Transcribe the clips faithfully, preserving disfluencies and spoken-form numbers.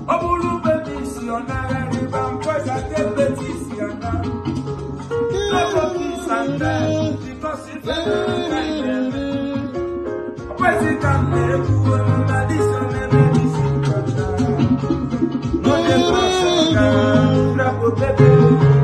Obulu petitiona, ribam posa te petitiona. Love peace and love, because if I President Nebu, Madison, Medicine, no, the person,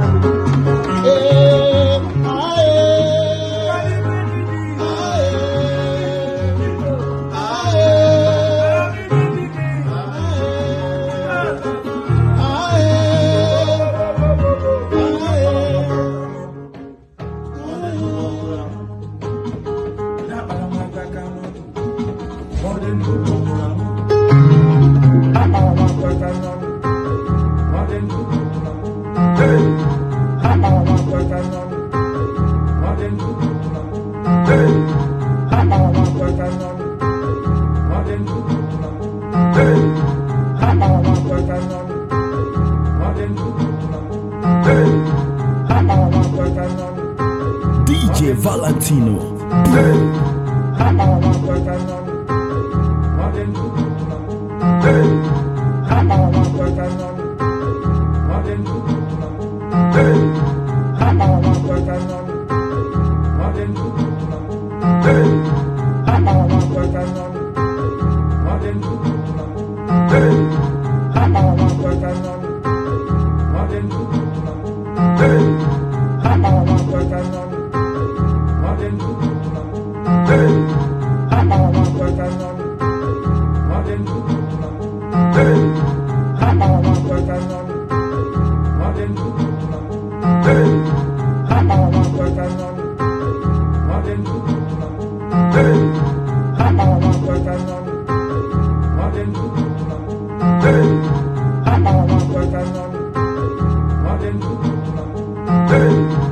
D J Valentino. Hey!